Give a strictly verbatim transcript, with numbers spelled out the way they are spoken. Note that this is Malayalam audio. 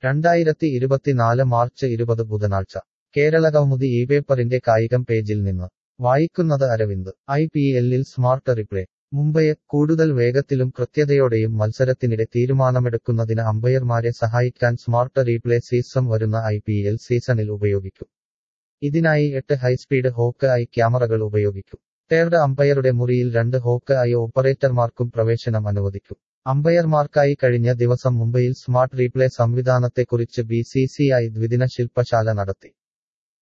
രണ്ടായിരത്തി ഇരുപത്തിനാല് മാർച്ച് ഇരുപത് ബുധനാഴ്ച കേരളകൗമുദി ഈ പേപ്പറിന്റെ കായികം പേജിൽ നിന്ന് വായിക്കുന്നത് അരവിന്ദ്. ഐ പി എല്ലിൽ സ്മാർട്ട് റീപ്ലേ. മുംബൈ കൂടുതൽ വേഗത്തിലും കൃത്യതയോടെയും മത്സരത്തിനിടെ തീരുമാനമെടുക്കുന്നതിന് അമ്പയർമാരെ സഹായിക്കാൻ സ്മാർട്ട് റീപ്ലേ സിസ്റ്റം വരുന്ന ഐ പി എൽ സീസണിൽ ഉപയോഗിക്കും. ഇതിനായി എട്ട് ഹൈസ്പീഡ് ഹോക്ക് ഐ ക്യാമറകൾ ഉപയോഗിക്കും. തേർഡ് അമ്പയറുടെ മുറിയിൽ രണ്ട് ഹോക്ക് ഐ ഓപ്പറേറ്റർമാർക്കും പ്രവേശനം അനുവദിക്കും. അമ്പയർമാർക്കായി കഴിഞ്ഞ ദിവസം മുംബൈയിൽ സ്മാർട്ട് റീപ്ലേ സംവിധാനത്തെക്കുറിച്ച് ബി സി സി ഐ ദ്വിദിന ശില്പശാല നടത്തി.